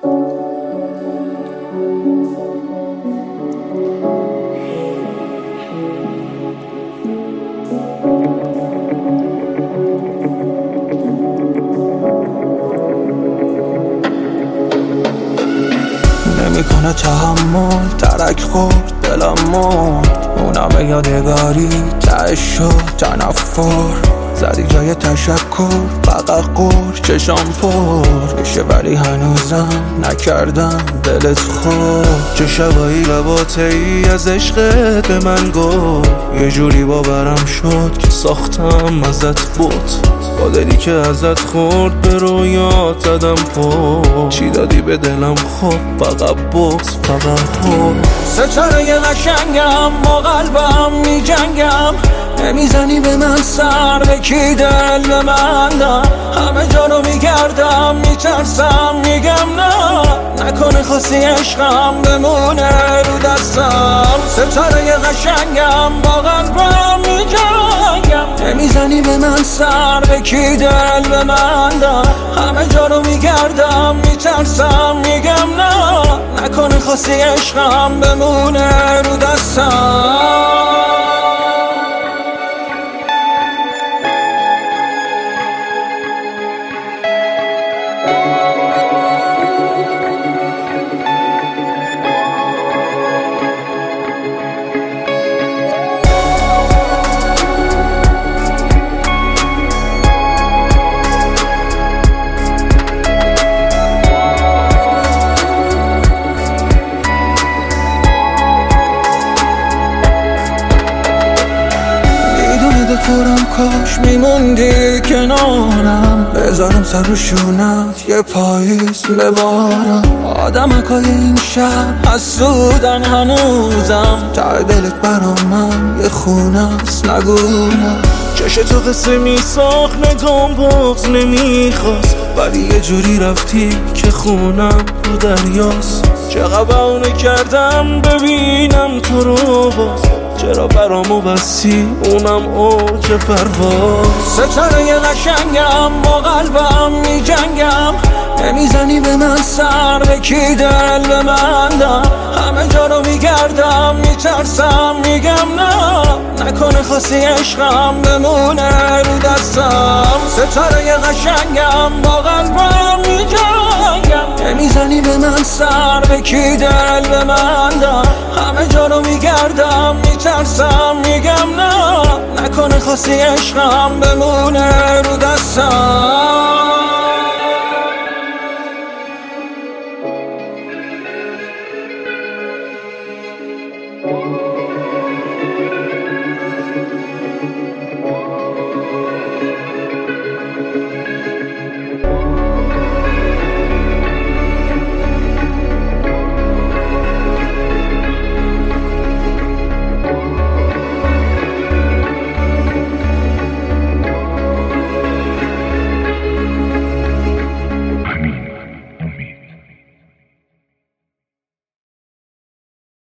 نمیکنه تحمل، ترک خورد دلم مرد، اونم یادگاری تهش شد تنفر. زدی جای تشکر فقط قور چشام پر میشه، ولی هنوزم نکردم دلت خورد. چه شبایی لباته ای از عشقت به من گفت، یه جوری باورم شد که ساختم ازت بود. با دلی که ازت خورد به رویات زدم پر، چی دادی به دلم خب فقط بغض فقط حب. ستاره قشنگم با قلبم می جنگم، نمیزنی به من سر به کی دل به من دم. همه جانو میگردم میترسم میگم نه، نکنه خواستی عشقم بمونه رو دستم. ستاره قشنگم با قلبم می جنگم، نمیزنی به من سر به کی دل به من دم. همه جانو میگردم میترسم میگم نه، نکنه خواستی عشقم بمونه رو دستم. دلخورم کاش میموندی کنارم، بذارم سر رو شونت یه پاییز ببارم. آدمکای این شهر حسودن هنوزم، ته دلت برا من یه خونست نگونم. چش تو قصه میساخت نگام بغض نمیخواست، ولی یه جوری رفتی که خونم رو دریاست. چقدر بهونه کردم ببینم تو رو باز، چرا برامو بستی اونم اوج پرواز. ستاره قشنگم با قلبم می جنگم، نمیزنی به من سر به کی دل به من دم. همه جا رو میگردم میترسم میگم نه، نکنه خواستی عشقم بمونه رو دستم. ستاره قشنگم با قلبم می جنگم، نمیزنی به من سر به کی دل به من دم. همه جا رو میگردم میترسم میگم نه، نکنه خواستی عشقم بمونه رو دستم.